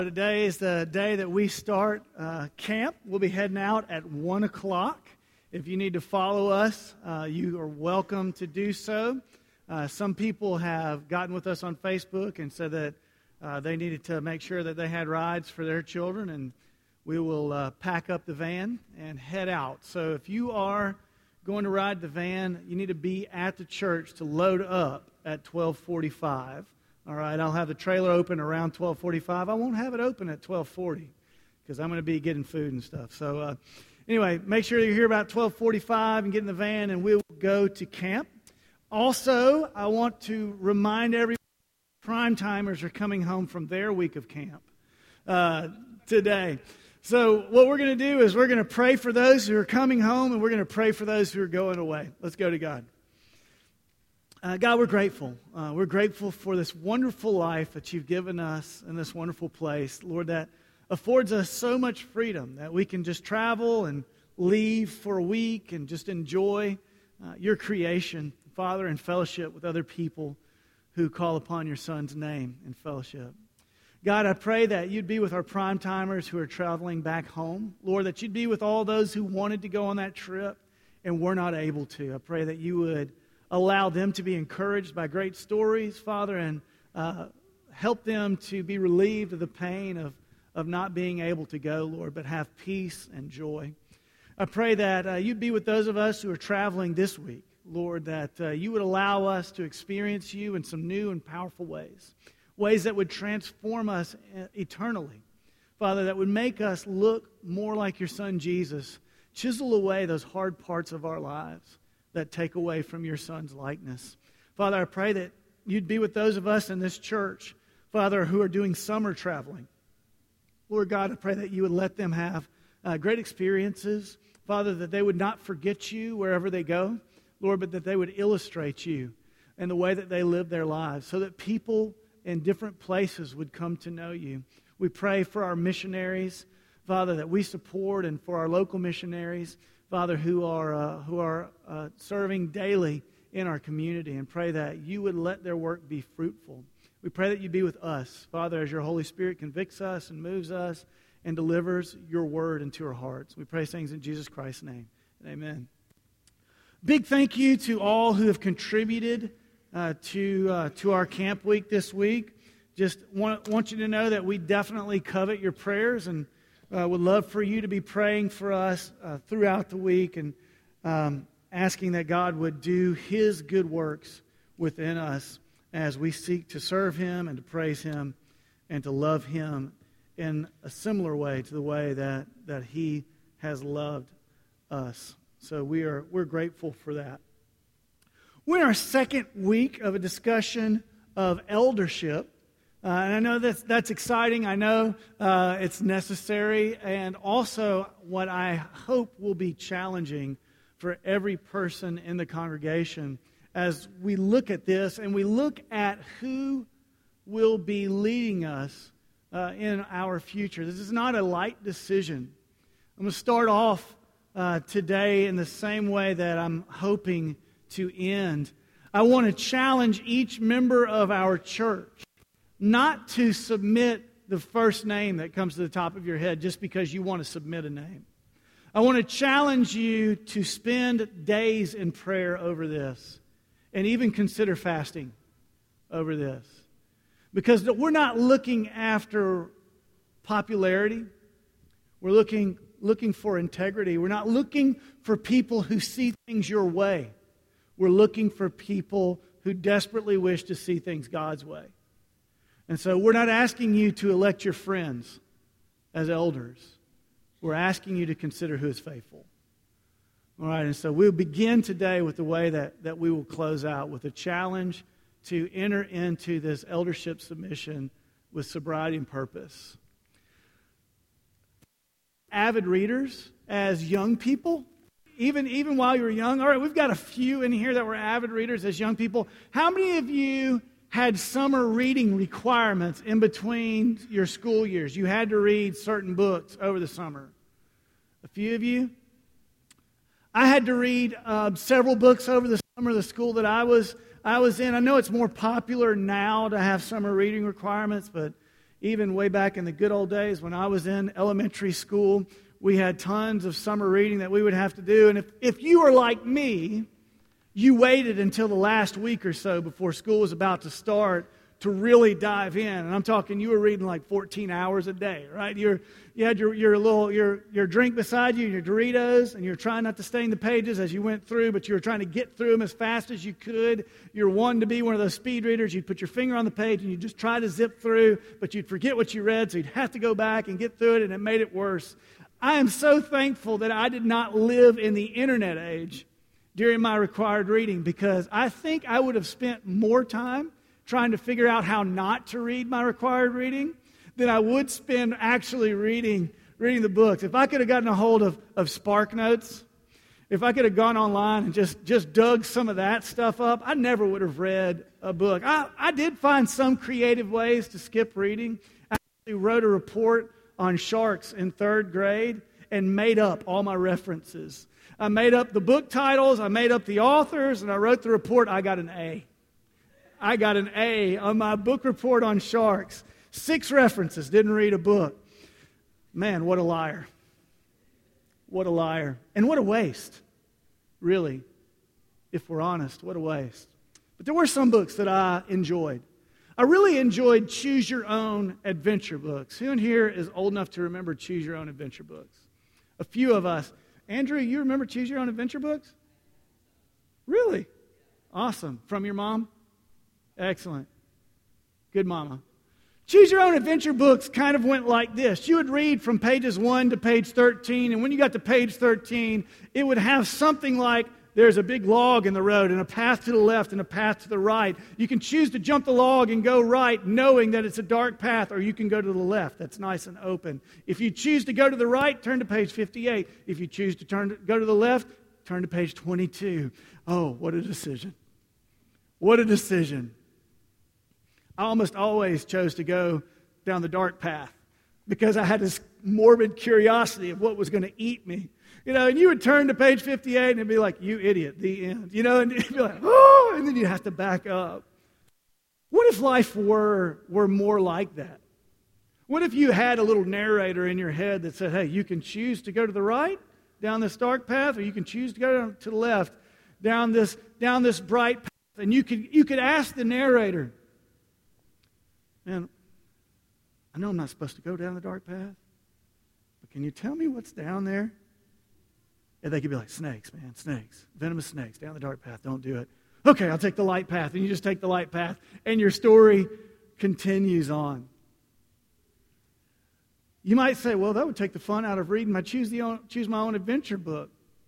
Today is the day that we start camp. We'll be heading out at 1 o'clock. If you need to follow us, you are welcome to do so. Some people have gotten with us on Facebook and said that they needed to make sure that they had rides for their children, and we will pack up the van and head out. So if you are going to ride the van, you need to be at the church to load up at 12:45. All right, I'll have the trailer open around 12:45. I won't have it open at 12:40 because I'm going to be getting food and stuff. So anyway, make sure you're here about 12:45 and get in the van, and we'll go to camp. Also, I want to remind everyone, prime timers are coming home from their week of camp today. So what we're going to do is we're going to pray for those who are coming home, and we're going to pray for those who are going away. Let's go to God. God, we're grateful. We're grateful for this wonderful life that you've given us in this wonderful place, Lord, that affords us so much freedom that we can just travel and leave for a week and just enjoy your creation, Father, in fellowship with other people who call upon your Son's name in fellowship. God, I pray that you'd be with our prime timers who are traveling back home. Lord, that you'd be with all those who wanted to go on that trip and were not able to. I pray that you would allow them to be encouraged by great stories, Father, and help them to be relieved of the pain of not being able to go, Lord, but have peace and joy. I pray that you'd be with those of us who are traveling this week, Lord, that you would allow us to experience you in some new and powerful ways that would transform us eternally. Father, that would make us look more like your Son Jesus, chisel away those hard parts of our lives that take away from your Son's likeness. Father, I pray that you'd be with those of us in this church, Father, who are doing summer traveling. Lord God, I pray that you would let them have great experiences. Father, that they would not forget you wherever they go, Lord, but that they would illustrate you in the way that they live their lives so that people in different places would come to know you. We pray for our missionaries, Father, that we support, and for our local missionaries, Father, who are serving daily in our community, and pray that you would let their work be fruitful. We pray that you be with us, Father, as your Holy Spirit convicts us and moves us and delivers your word into our hearts. We pray things in Jesus Christ's name. Amen. Big thank you to all who have contributed to our camp week this week. Just want you to know that we definitely covet your prayers, and would love for you to be praying for us throughout the week, and asking that God would do his good works within us as we seek to serve him and to praise him and to love him in a similar way to the way that he has loved us. So we're grateful for that. We're in our second week of a discussion of eldership. And I know that's exciting. I know it's necessary, and also what I hope will be challenging for every person in the congregation as we look at this and we look at who will be leading us in our future. This is not a light decision. I'm going to start off today in the same way that I'm hoping to end. I want to challenge each member of our church not to submit the first name that comes to the top of your head just because you want to submit a name. I want to challenge you to spend days in prayer over this and even consider fasting over this. Because we're not looking after popularity. We're looking for integrity. We're not looking for people who see things your way. We're looking for people who desperately wish to see things God's way. And so we're not asking you to elect your friends as elders. We're asking you to consider who is faithful. All right, and so we'll begin today with the way that we will close out with a challenge to enter into this eldership submission with sobriety and purpose. Avid readers as young people, even while you were young. All right, we've got a few in here that were avid readers as young people. How many of you had summer reading requirements in between your school years? You had to read certain books over the summer. A few of you? I had to read several books over the summer. The school that I was in. I know it's more popular now to have summer reading requirements, but Even way back in the good old days when I was in elementary school, we had tons of summer reading that we would have to do. And if you were like me, you waited until the last week or so before school was about to start to really dive in. And I'm talking, you were reading like 14 hours a day, right? You had your drink beside you, your Doritos, and you're trying not to stain the pages as you went through, but you were trying to get through them as fast as you could. You're wanting to be one of those speed readers. You'd put your finger on the page and you'd just try to zip through, but you'd forget what you read, so you'd have to go back and get through it, and it made it worse. I am so thankful that I did not live in the internet age during my required reading, because I think I would have spent more time trying to figure out how not to read my required reading than I would spend actually reading the books. If I could have gotten a hold of SparkNotes, if I could have gone online and just dug some of that stuff up, I never would have read a book. I did find some creative ways to skip reading. I actually wrote a report on sharks in 3rd grade and made up all my references. I made up the book titles, I made up the authors, and I wrote the report. I got an A. I got an A on my book report on sharks. 6 references, didn't read a book. Man, what a liar. What a liar. And what a waste, really, if we're honest, what a waste. But there were some books that I enjoyed. I really enjoyed Choose Your Own Adventure books. Who in here is old enough to remember Choose Your Own Adventure books? A few of us. Andrew, you remember Choose Your Own Adventure books? Really? Awesome. From your mom? Excellent. Good mama. Choose Your Own Adventure books kind of went like this. You would read from pages 1 to page 13, and when you got to page 13, it would have something like, there's a big log in the road and a path to the left and a path to the right. You can choose to jump the log and go right, knowing that it's a dark path, or you can go to the left. That's nice and open. If you choose to go to the right, turn to page 58. If you choose to go to the left, turn to page 22. Oh, what a decision. What a decision. I almost always chose to go down the dark path because I had this morbid curiosity of what was going to eat me. You know, and you would turn to page 58 and it'd be like, you idiot, the end. You know, and you'd be like, oh, and then you'd have to back up. What if life were more like that? What if you had a little narrator in your head that said, hey, you can choose to go to the right down this dark path, or you can choose to go to the left down this bright path. And you could ask the narrator, man, I know I'm not supposed to go down the dark path, but can you tell me what's down there? And they could be like, snakes, man, snakes, venomous snakes, down the dark path, don't do it. Okay, I'll take the light path. And you just take the light path, and your story continues on. You might say, well, that would take the fun out of reading my Choose My Own Adventure book.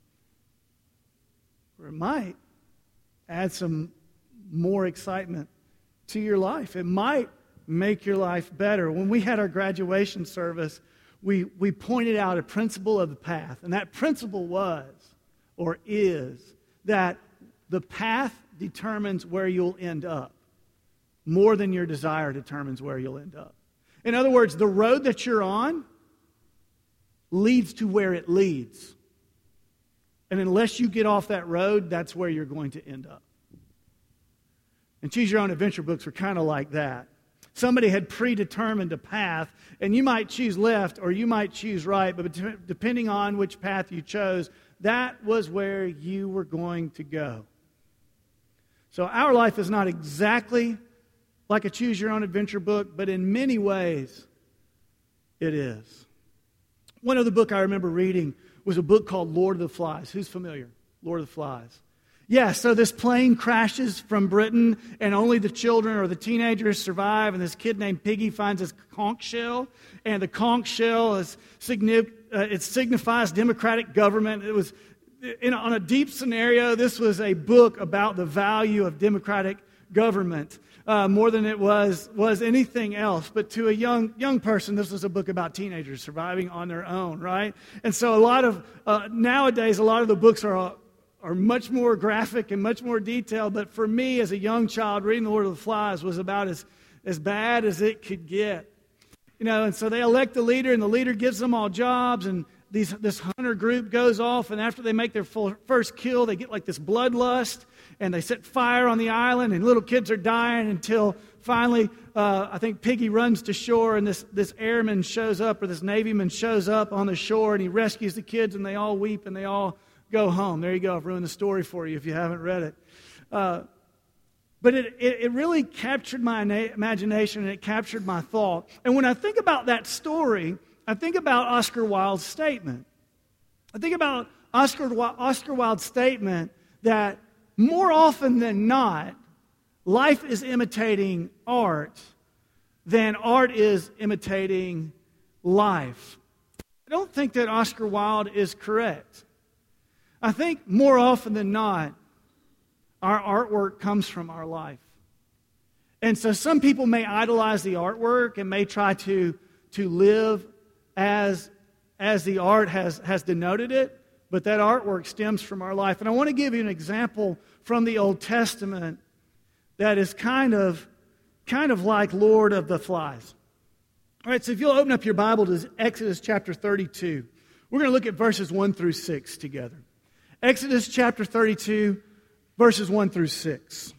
Or it might add some more excitement to your life. It might make your life better. When we had our graduation service, we pointed out a principle of the path. And that principle was, or is, that the path determines where you'll end up more than your desire determines where you'll end up. In other words, the road that you're on leads to where it leads. And unless you get off that road, that's where you're going to end up. And Choose Your Own Adventure books were kind of like that. Somebody had predetermined a path, and you might choose left or you might choose right, but depending on which path you chose, that was where you were going to go. So our life is not exactly like a Choose Your Own Adventure book, but in many ways, it is. One other book I remember reading was a book called Lord of the Flies. Who's familiar? Lord of the Flies. Yeah, so this plane crashes from Britain, and only the children or the teenagers survive, and this kid named Piggy finds this conch shell, and the conch shell it signifies democratic government. It was, on a deep scenario, this was a book about the value of democratic government, more than it was anything else. But to a young person, this was a book about teenagers surviving on their own, right? And so nowadays, a lot of the books are much more graphic and much more detailed. But for me, as a young child, reading The Lord of the Flies was about as bad as it could get. You know, and so they elect the leader, and the leader gives them all jobs, and this hunter group goes off, and after they make their first kill, they get like this bloodlust, and they set fire on the island, and little kids are dying until finally, I think Piggy runs to shore, and this airman shows up, or this Navyman shows up on the shore, and he rescues the kids, and they all weep, and they all go home. There you go. I've ruined the story for you if you haven't read it. But it really captured my imagination, and it captured my thought. And when I think about that story, I think about Oscar Wilde's statement. I think about Oscar Wilde's statement that more often than not, life is imitating art than art is imitating life. I don't think that Oscar Wilde is correct. I think more often than not, our artwork comes from our life. And so some people may idolize the artwork and may try to live as the art has denoted it, but that artwork stems from our life. And I want to give you an example from the Old Testament that is kind of like Lord of the Flies. All right, so if you'll open up your Bible to Exodus chapter 32, we're going to look at verses 1 through 6 together. Exodus chapter 32, verses 1 through 6.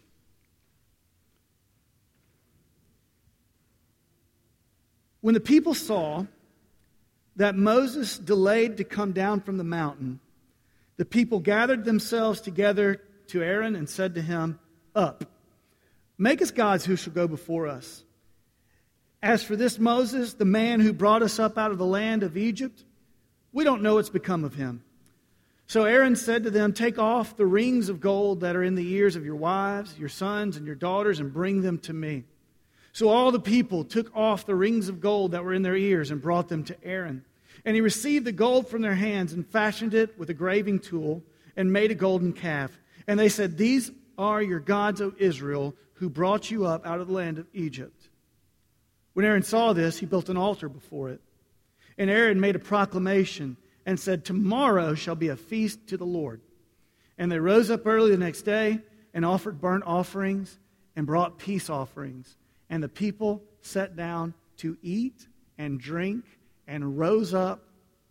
When the people saw that Moses delayed to come down from the mountain, the people gathered themselves together to Aaron and said to him, "Up, make us gods who shall go before us. As for this Moses, the man who brought us up out of the land of Egypt, we don't know what's become of him." So Aaron said to them, "Take off the rings of gold that are in the ears of your wives, your sons, and your daughters, and bring them to me." So all the people took off the rings of gold that were in their ears and brought them to Aaron. And he received the gold from their hands and fashioned it with a graving tool and made a golden calf. And they said, "These are your gods, O Israel, who brought you up out of the land of Egypt." When Aaron saw this, he built an altar before it. And Aaron made a proclamation and said, "Tomorrow shall be a feast to the Lord." And they rose up early the next day and offered burnt offerings and brought peace offerings. And the people sat down to eat and drink and rose up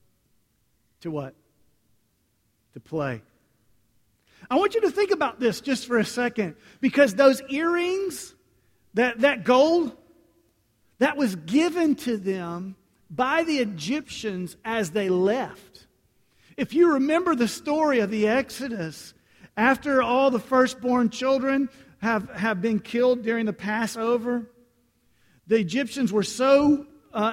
to what? To play. I want you to think about this just for a second, because those earrings, that gold, that was given to them by the Egyptians as they left. If you remember the story of the Exodus, after all the firstborn children have been killed during the Passover, the Egyptians were so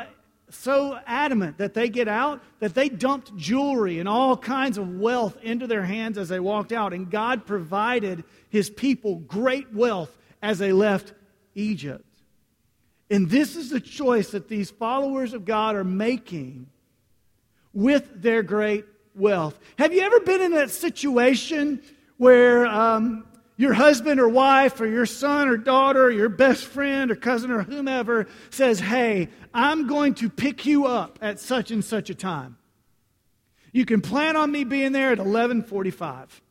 adamant that they get out that they dumped jewelry and all kinds of wealth into their hands as they walked out. And God provided His people great wealth as they left Egypt. And this is the choice that these followers of God are making with their great wealth. Have you ever been in that situation where your husband or wife or your son or daughter or your best friend or cousin or whomever says, "Hey, I'm going to pick you up at such and such a time. You can plan on me being there at 11:45.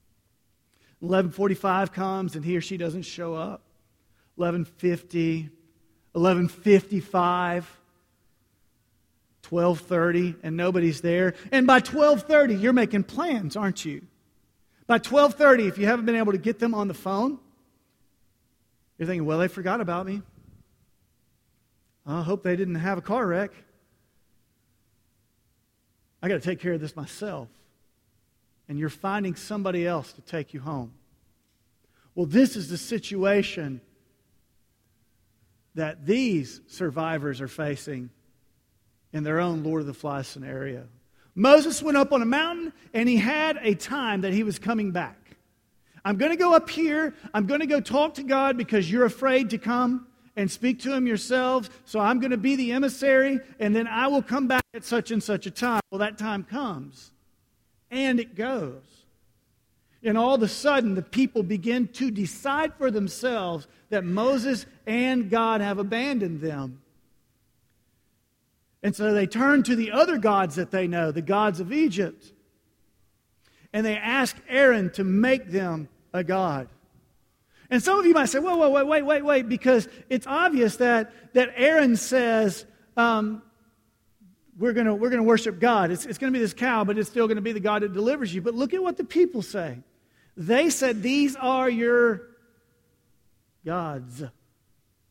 11:45 comes and he or she doesn't show up. 11:50, 11:55, 12:30, and nobody's there. And by 12:30, you're making plans, aren't you? By 12:30, if you haven't been able to get them on the phone, you're thinking, "Well, they forgot about me. I hope they didn't have a car wreck. I got to take care of this myself." And you're finding somebody else to take you home. Well, this is the situation that these survivors are facing in their own Lord of the Flies scenario. Moses went up on a mountain, and he had a time that he was coming back. "I'm going to go up here. I'm going to go talk to God because you're afraid to come and speak to Him yourselves. So I'm going to be the emissary, and then I will come back at such and such a time." Well, that time comes, and it goes. And all of a sudden, the people begin to decide for themselves that Moses and God have abandoned them. And so they turn to the other gods that they know, the gods of Egypt. And they ask Aaron to make them a god. And some of you might say, wait, because it's obvious that Aaron says, we're going to worship God. It's going to be this cow, but it's still going to be the God that delivers you. But look at what the people say. They said, "These are your gods."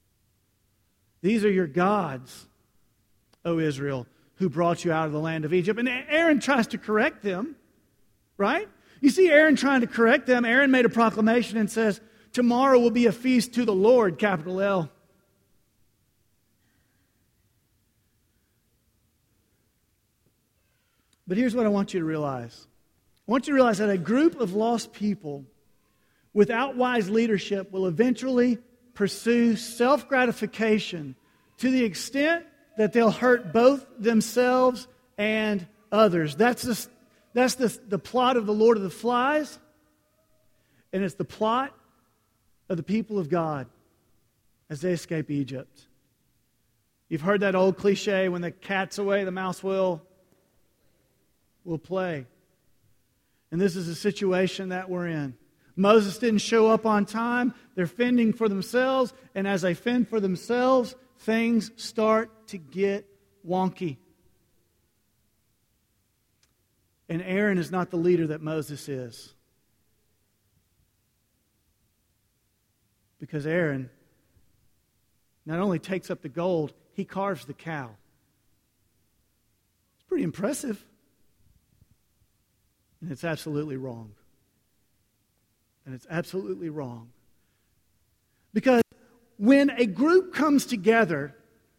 These are your gods, O Israel, who brought you out of the land of Egypt. And Aaron tries to correct them, right? You see Aaron trying to correct them. Aaron made a proclamation and says, tomorrow will be a feast to the Lord, capital L. But here's what I want you to realize. I want you to realize that a group of lost people without wise leadership will eventually pursue self-gratification to the extent that they'll hurt both themselves and others. That's the plot of the Lord of the Flies, and it's the plot of the people of God as they escape Egypt. You've heard that old cliche, when the cat's away, the mouse will play. And this is the situation that we're in. Moses didn't show up on time. They're fending for themselves. And as they fend for themselves, things start to get wonky. And Aaron is not the leader that Moses is. Because Aaron not only takes up the gold, he carves the cow. It's pretty impressive. And it's absolutely wrong. And it's absolutely wrong. Because when a group comes together,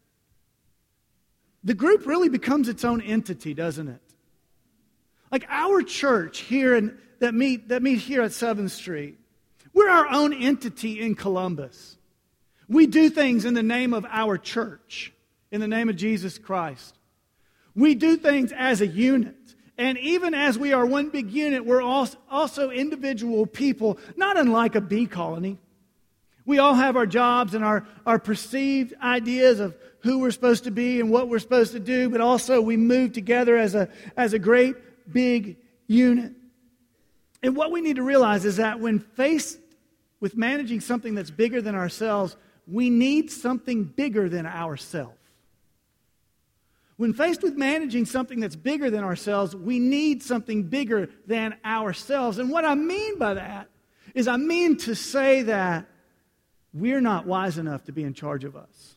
the group really becomes its own entity, doesn't it? Like our church here that meet here at 7th Street, we're our own entity in Columbus. We do things in the name of our church, in the name of Jesus Christ. We do things as a unit. And even as we are one big unit, we're also individual people, not unlike a bee colony. We all have our jobs and our perceived ideas of who we're supposed to be and what we're supposed to do, but also we move together as a great big unit. And what we need to realize is that when faced with managing something that's bigger than ourselves, we need something bigger than ourselves. When faced with managing something that's bigger than ourselves, we need something bigger than ourselves. And what I mean by that is I mean to say that we're not wise enough to be in charge of us.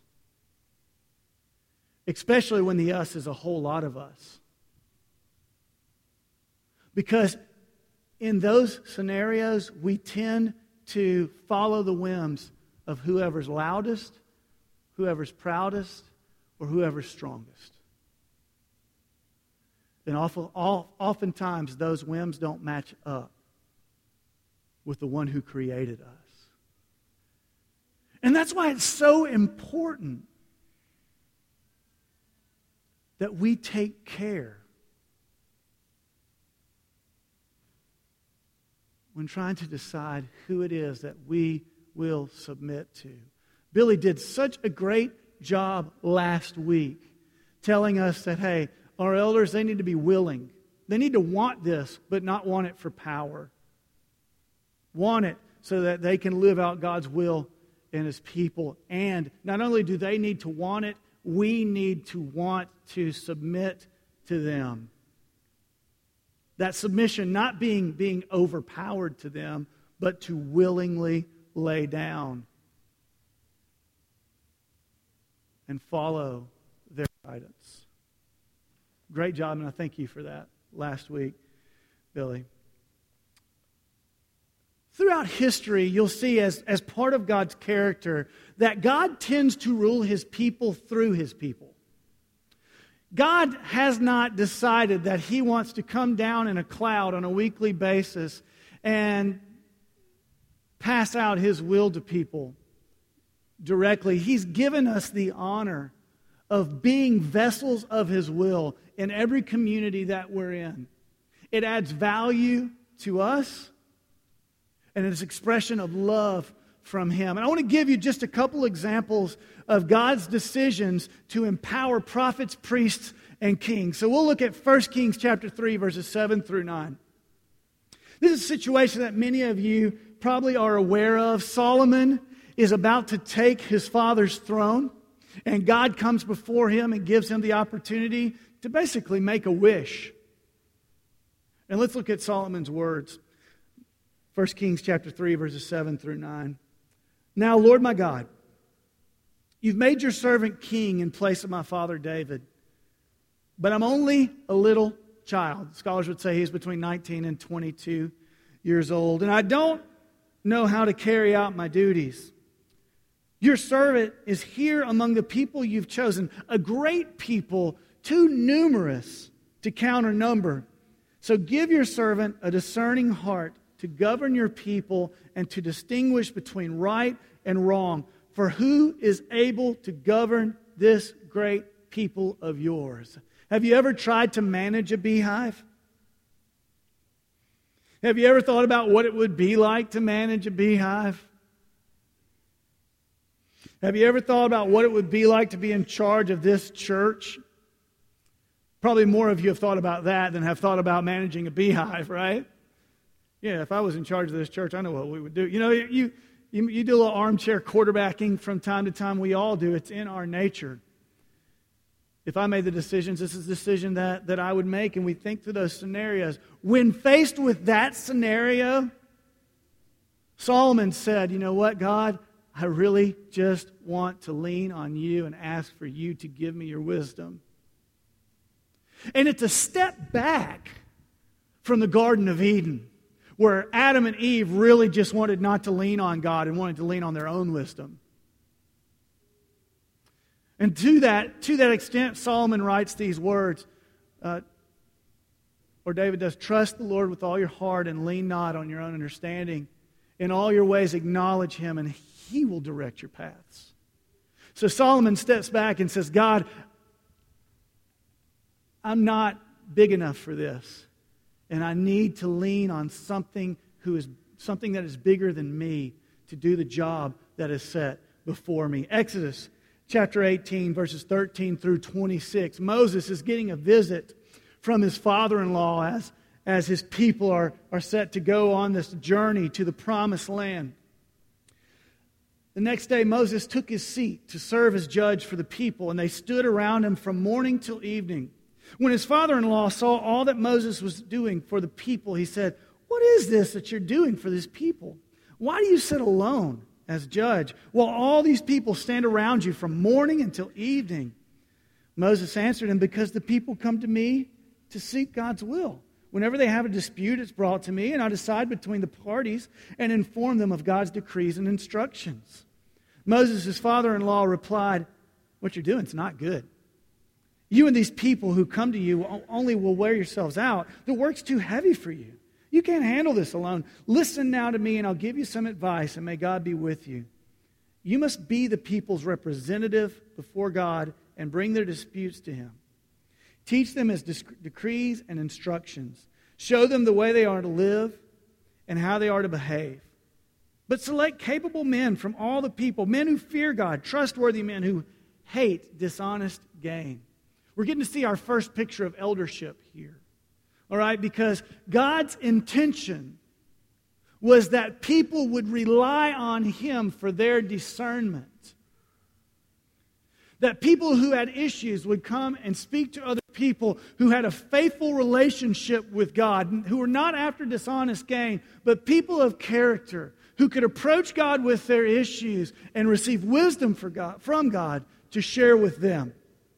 Especially when the us is a whole lot of us. Because in those scenarios, we tend to follow the whims of whoever's loudest, whoever's proudest, or whoever's strongest. And oftentimes those whims don't match up with the one who created us. And that's why it's so important that we take care when trying to decide who it is that we will submit to. Billy did such a great job last week telling us that, hey, our elders, they need to be willing. They need to want this, but not want it for power. Want it so that they can live out God's will in His people. And not only do they need to want it, we need to want to submit to them. That submission not being overpowered to them, but to willingly lay down and follow their guidance. Great job, and I thank you for that last week, Billy. Throughout history, you'll see as part of God's character that God tends to rule His people through His people. God has not decided that He wants to come down in a cloud on a weekly basis and pass out His will to people directly. He's given us the honor of being vessels of His will in every community that we're in. It adds value to us, and it's an expression of love from Him. And I want to give you just a couple examples of God's decisions to empower prophets, priests, and kings. So we'll look at 1 Kings chapter 3, verses 7 through 9. This is a situation that many of you probably are aware of. Solomon is about to take his father's throne, and God comes before him and gives him the opportunity to basically make a wish. And let's look at Solomon's words. 1 Kings chapter 3, verses 7 through 9. Now, Lord my God, You've made your servant king in place of my father David. But I'm only a little child. Scholars would say he's between 19 and 22 years old. And I don't know how to carry out my duties. Your servant is here among the people you've chosen, a great people, too numerous to count or number. So give your servant a discerning heart to govern your people and to distinguish between right and wrong. For who is able to govern this great people of yours? Have you ever tried to manage a beehive? Have you ever thought about what it would be like to manage a beehive? Have you ever thought about what it would be like to be in charge of this church? Probably more of you have thought about that than have thought about managing a beehive, right? Yeah, if I was in charge of this church, I know what we would do. You know, you do a little armchair quarterbacking from time to time. We all do. It's in our nature. If I made the decisions, this is the decision that I would make, and we think through those scenarios. When faced with that scenario, Solomon said, you know what, God, I really just want to lean on you and ask for you to give me your wisdom. And it's a step back from the Garden of Eden, where Adam and Eve really just wanted not to lean on God and wanted to lean on their own wisdom. And to that extent, Solomon writes these words, or David does, trust the Lord with all your heart and lean not on your own understanding. In all your ways acknowledge Him and He will direct your paths. So Solomon steps back and says, God, I'm not big enough for this. And I need to lean on something that is bigger than me to do the job that is set before me. Exodus chapter 18, verses 13 through 26. Moses is getting a visit from his father-in-law as his people are set to go on this journey to the promised land. The next day, Moses took his seat to serve as judge for the people, and they stood around him from morning till evening. When his father-in-law saw all that Moses was doing for the people, he said, what is this that you're doing for this people? Why do you sit alone as judge while all these people stand around you from morning until evening? Moses answered him, because the people come to me to seek God's will. Whenever they have a dispute, it's brought to me, and I decide between the parties and inform them of God's decrees and instructions. Moses' father-in-law replied, what you're doing is not good. You and these people who come to you only will wear yourselves out. The work's too heavy for you. You can't handle this alone. Listen now to me, and I'll give you some advice, and may God be with you. You must be the people's representative before God and bring their disputes to Him. Teach them His decrees and instructions. Show them the way they are to live and how they are to behave. But select capable men from all the people, men who fear God, trustworthy men who hate dishonest gain. We're getting to see our first picture of eldership here. All right, because God's intention was that people would rely on Him for their discernment. That people who had issues would come and speak to other people who had a faithful relationship with God, who were not after dishonest gain, but people of character, who could approach God with their issues and receive wisdom from God to share with them.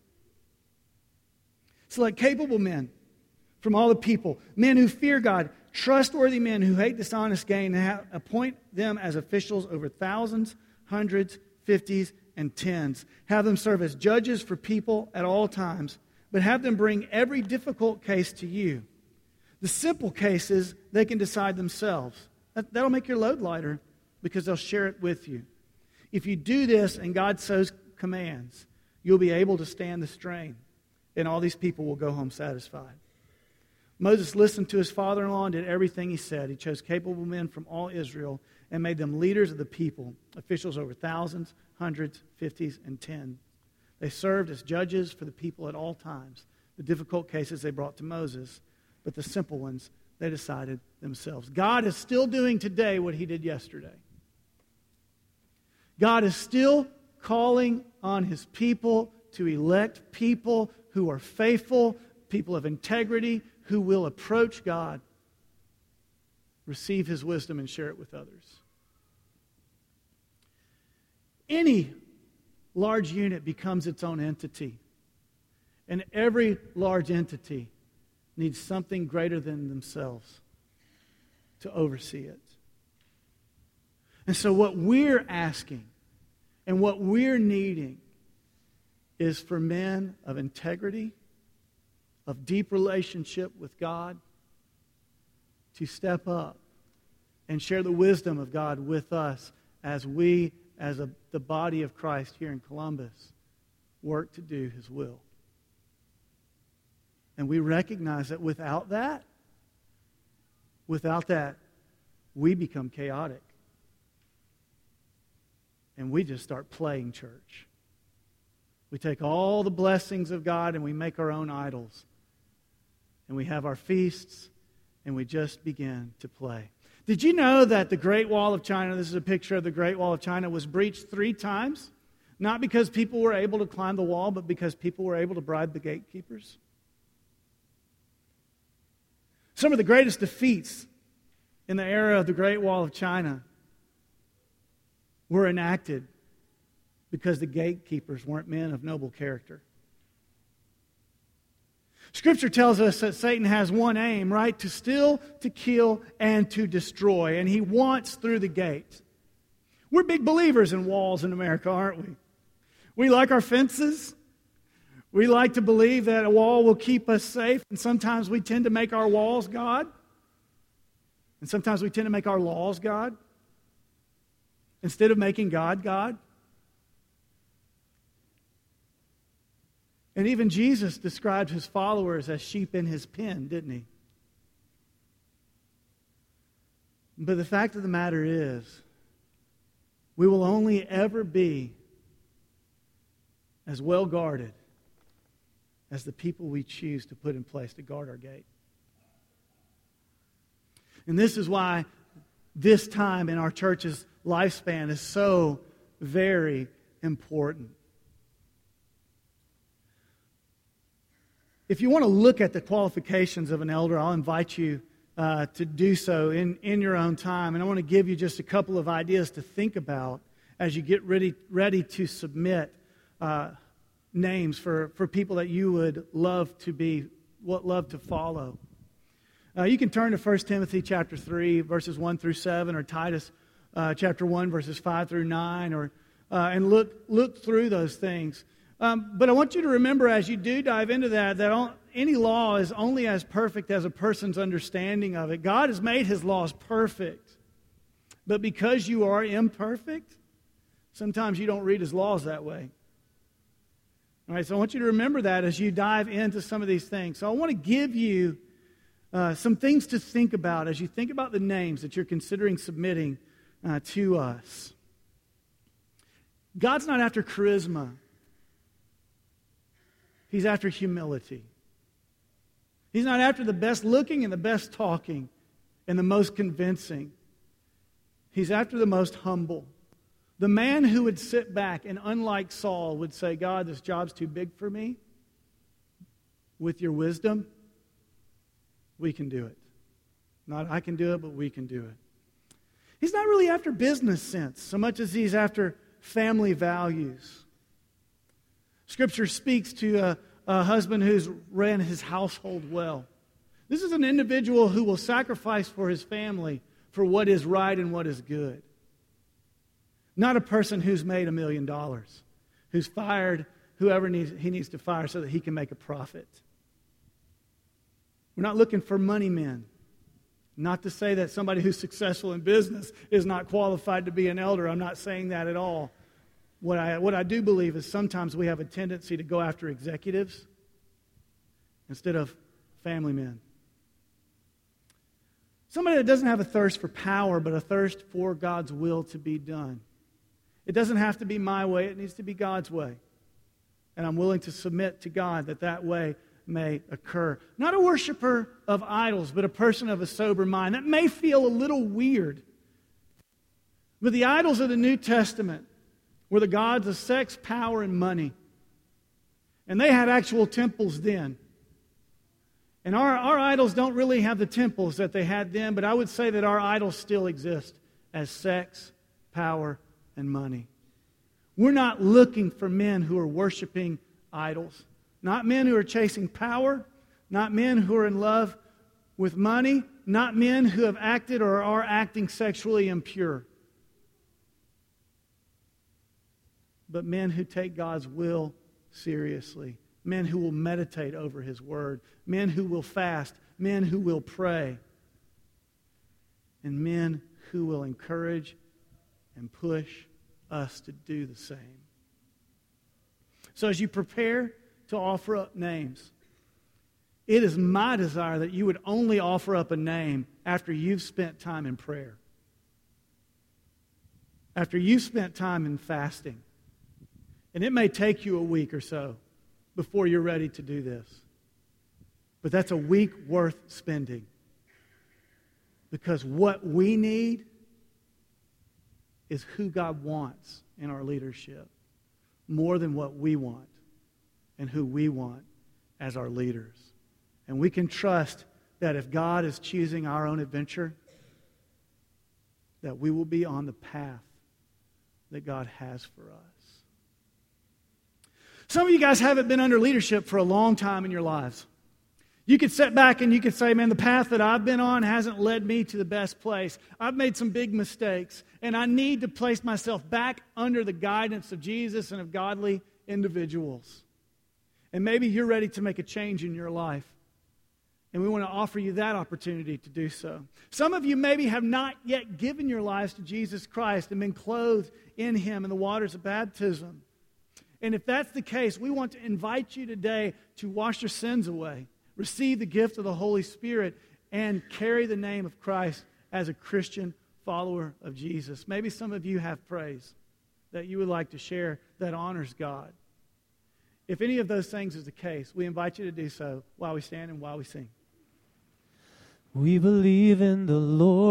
Select capable men from all the people, men who fear God, trustworthy men who hate dishonest gain, and appoint them as officials over thousands, hundreds, fifties, and tens. Have them serve as judges for people at all times, but have them bring every difficult case to you. The simple cases, they can decide themselves. That'll make your load lighter because they'll share it with you. If you do this and God so commands, you'll be able to stand the strain, and all these people will go home satisfied. Moses listened to his father-in-law and did everything he said. He chose capable men from all Israel and made them leaders of the people, officials over thousands, hundreds, fifties, and tens. They served as judges for the people at all times. The difficult cases they brought to Moses, but the simple ones they decided themselves. God is still doing today what He did yesterday. God is still calling on His people to elect people who are faithful, people of integrity, who will approach God, receive His wisdom, and share it with others. Any large unit becomes its own entity. And every large entity needs something greater than themselves to oversee it. And so what we're asking and what we're needing is for men of integrity, of deep relationship with God, to step up and share the wisdom of God with us as we, as the body of Christ here in Columbus, work to do His will. And we recognize that without that, we become chaotic. And we just start playing church. We take all the blessings of God and we make our own idols. And we have our feasts and we just begin to play. Did you know that the Great Wall of China, this is a picture of the Great Wall of China, was breached 3 times? Not because people were able to climb the wall, but because people were able to bribe the gatekeepers. Some of the greatest defeats in the era of the Great Wall of China were enacted because the gatekeepers weren't men of noble character. Scripture tells us that Satan has one aim, right? To steal, to kill, and to destroy. And he wants through the gate. We're big believers in walls in America, aren't we? We like our fences. We like to believe that a wall will keep us safe. And sometimes we tend to make our walls God. And sometimes we tend to make our laws God. Instead of making God God. And even Jesus described His followers as sheep in His pen, didn't He? But the fact of the matter is, we will only ever be as well guarded as the people we choose to put in place to guard our gate. And this is why this time in our church's lifespan is so very important. If you want to look at the qualifications of an elder, I'll invite you to do so in your own time. And I want to give you just a couple of ideas to think about as you get ready to submit names for people that you would love to follow. You can turn to 1 Timothy chapter 3, verses 1 through 7, or Titus chapter 1, verses 5 through 9, and look through those things. But I want you to remember as you do dive into that any law is only as perfect as a person's understanding of it. God has made His laws perfect. But because you are imperfect, sometimes you don't read His laws that way. All right, so I want you to remember that as you dive into some of these things. So I want to give you some things to think about as you think about the names that you're considering submitting to us. God's not after charisma. He's after humility. He's not after the best looking and the best talking and the most convincing. He's after the most humble. The man who would sit back and, unlike Saul, would say, God, this job's too big for me. With your wisdom, we can do it. Not I can do it, but we can do it. He's not really after business sense so much as he's after family values. Scripture speaks to a husband who's ran his household well. This is an individual who will sacrifice for his family for what is right and what is good. Not a person who's made $1 million, who's fired whoever he needs to fire so that he can make a profit. We're not looking for money men. Not to say that somebody who's successful in business is not qualified to be an elder. I'm not saying that at all. What I do believe is sometimes we have a tendency to go after executives instead of family men. Somebody that doesn't have a thirst for power, but a thirst for God's will to be done. It doesn't have to be my way, it needs to be God's way. And I'm willing to submit to God that way may occur. Not a worshiper of idols, but a person of a sober mind. That may feel a little weird. But the idols of the New Testament were the gods of sex, power, and money. And they had actual temples then. And our idols don't really have the temples that they had then, but I would say that our idols still exist as sex, power, and money. We're not looking for men who are worshiping idols. Not men who are chasing power. Not men who are in love with money. Not men who have acted or are acting sexually impure. But men who take God's will seriously. Men who will meditate over His Word. Men who will fast. Men who will pray. And men who will encourage and push us to do the same. So as you prepare to offer up names, it is my desire that you would only offer up a name after you've spent time in prayer. After you've spent time in fasting. And it may take you a week or so before you're ready to do this. But that's a week worth spending. Because what we need is who God wants in our leadership more than what we want and who we want as our leaders. And we can trust that if God is choosing our own adventure, that we will be on the path that God has for us. Some of you guys haven't been under leadership for a long time in your lives. You could sit back and you could say, man, the path that I've been on hasn't led me to the best place. I've made some big mistakes, and I need to place myself back under the guidance of Jesus and of godly individuals. And maybe you're ready to make a change in your life, and we want to offer you that opportunity to do so. Some of you maybe have not yet given your lives to Jesus Christ and been clothed in Him in the waters of baptism. And if that's the case, we want to invite you today to wash your sins away, receive the gift of the Holy Spirit, and carry the name of Christ as a Christian follower of Jesus. Maybe some of you have praise that you would like to share that honors God. If any of those things is the case, we invite you to do so while we stand and while we sing. We believe in the Lord.